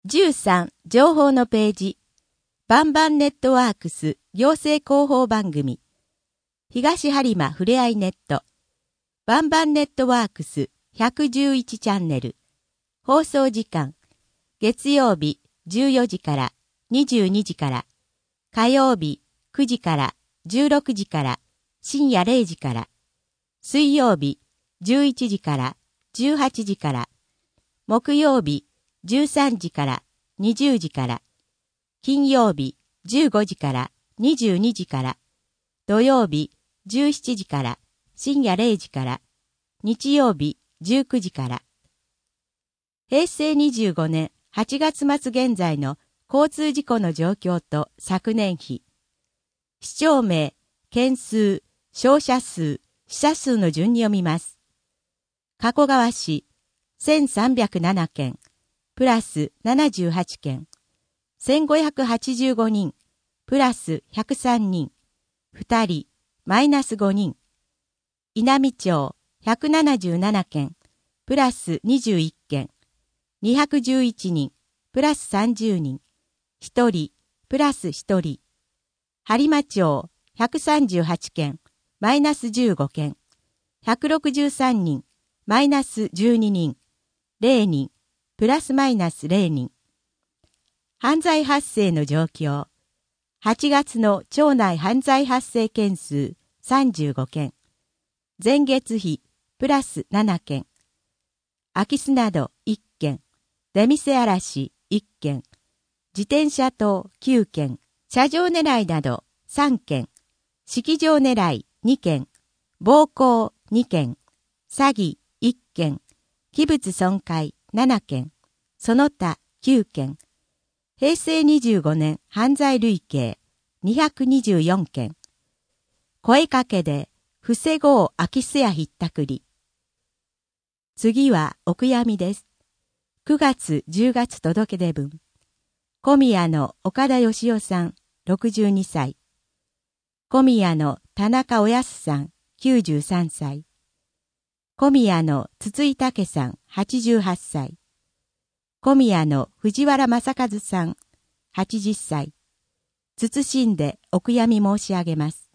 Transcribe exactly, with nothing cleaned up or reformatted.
じゅうさん情報のページ。バンバンネットワークス行政広報番組。東播磨ふれあいネット。バンバンネットワークスひゃくじゅういちチャンネル。放送時間。月曜日じゅうよじからにじゅうにじから。火曜日くじからじゅうろくじから深夜れいじから。水曜日じゅういちじからじゅうはちじから。木曜日じゅうさんじからにじゅうじから。金曜日じゅうごじからにじゅうにじから。土曜日じゅうしちじから深夜れいじから。日曜日じゅうくじから。へいせいにじゅうごねんはちがつ末現在の交通事故の状況と昨年比。市町名、件数、傷者数、死者数の順に読みます。加古川市、せんさんびゃくななけん、プラスななじゅうはちけん。せんごひゃくはちじゅうごにん、プラスひゃくさんにん。ふたり、マイナスごにん。稲美町、ひゃくななじゅうななけん、プラスにじゅういっけん。にひゃくじゅういちにん、プラスさんじゅうにん。ひとり、プラスひとり。播磨町、ひゃくさんじゅうはちけん、マイナスじゅうごけん。ひゃくろくじゅうさんにん、マイナスじゅうににん。れいにん、プラスマイナスれいにん。犯罪発生の状況。はちがつの町内犯罪発生件数さんじゅうごけん。前月比プラスななけん。空き巣などいっけん。出店荒らしいっけん。自転車盗きゅうけん。車上狙いなどさんけん。式場狙いにけん。暴行にけん。詐欺いっけん。器物損壊ななけん。その他きゅうけん。へいせいにじゅうごねん犯罪累計にひゃくにじゅうよんけん。声かけで防ごう空き巣やひったくり。次はお悔やみです。くがつじゅうがつ届け出文。小宮の岡田義夫さんろくじゅうにさい。小宮の田中おやすさんきゅうじゅうさんさい。小宮の筒井武さんはちじゅうはっさい。小宮の藤原正和さんはちじゅっさい。謹んでお悔やみ申し上げます。